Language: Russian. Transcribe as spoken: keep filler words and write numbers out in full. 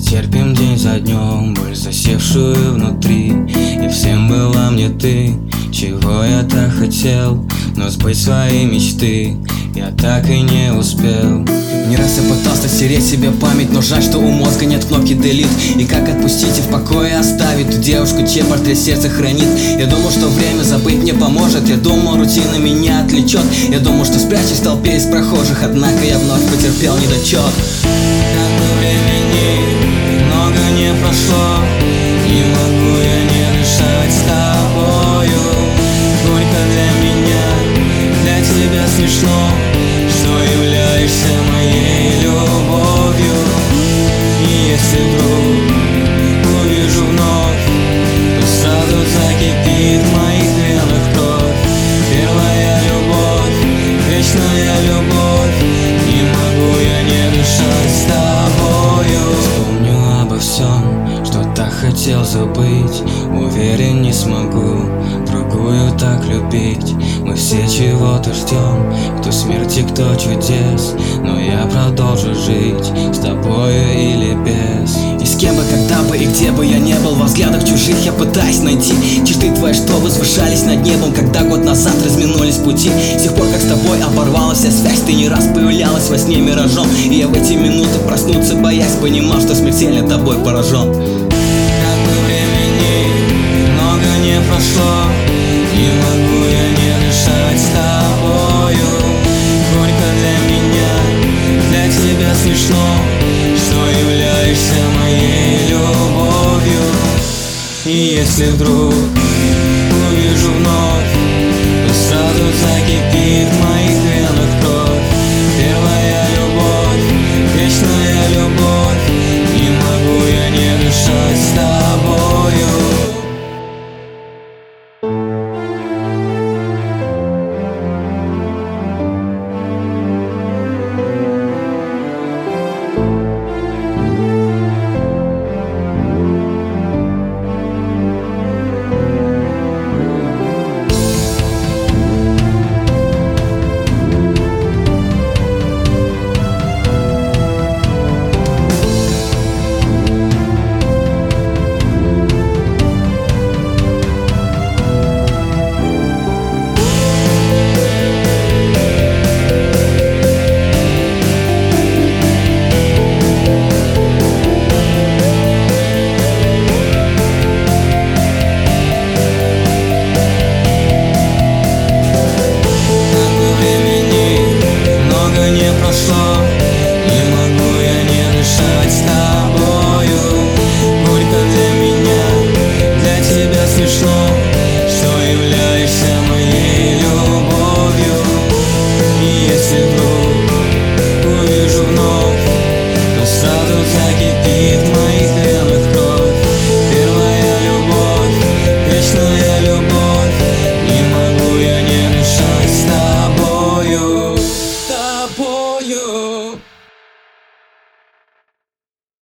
терпим день за днем боль, засевшую внутри. И всем была мне ты, чего я так хотел, но сбыть свои мечты я так и не успел. Не раз я пытался стереть себе память, но жаль, что у мозга нет кнопки delete. И как отпустить и в покое оставить ту девушку, чей портрет сердце хранит? Я думал, что время забыть мне поможет, я думал, рутина меня отвлечет, я думал, что спрячусь в толпе из прохожих, однако я вновь потерпел недочет. Как бы времени много не прошло, не могу я не дышать с тобою. Горько для меня, для тебя смешно, что являешься моей любовью. И если вдруг увижу вновь, то сразу закипит в моих венах кровь. Первая любовь, вечная любовь, не могу я не дышать с тобою. Вспомню обо всем, что так хотел забыть, уверен, не смогу другую так любить. Мы все чего-то ждем, кто смерти, кто чудес, но я продолжу жить с тобою или без. И с кем бы, когда бы и где бы я не был, во взглядах чужих я пытаюсь найти черты твои, что возвышались над небом, когда год назад разминулись пути. С тех пор, как с тобой оборвалась вся связь, ты не раз появлялась во сне миражом, и я в эти минуты проснуться боясь понимал, что смертельно тобой поражен. Как бы времени много не прошло, не могу я не дышать с тобою. Горько для меня, для тебя смешно, что являешься моей любовью. И если вдруг увижу вновь, то сразу закипит в моих венах кровь. Первая любовь, вечная любовь, не могу я не дышать с тобою. Не могу я не дышать с тобою. Горько для меня, для тебя смешно, что являешься моей любовью. И если вдруг увижу вновь, то сразу закипит в моих венах кровь. Первая любовь, вечная любовь, не могу я не дышать с тобою. Тобою.